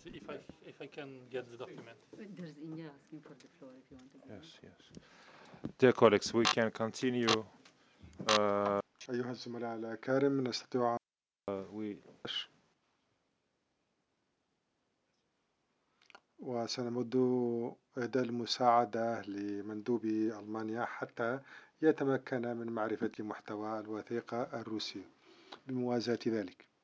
If I can get the document. There's India asking for the floor if you want to give Yes, yes. Dear colleagues, we can continue. أيها الزملاء الأكارم نستطيع We وسنمد يد المساعدة لمندوب ألمانيا حتى يتمكن من معرفة محتوى الوثيقة الروسية بموازاة ذلك.